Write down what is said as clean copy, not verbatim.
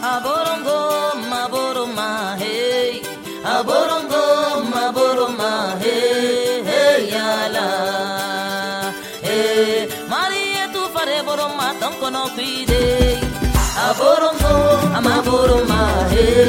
Aborongo, maboroma, hey. Aborongo, maboroma, hey, hey, yala. Hey, Maria, tu fare boroma, tonko no cuide. Aborongo, amaboroma, hey.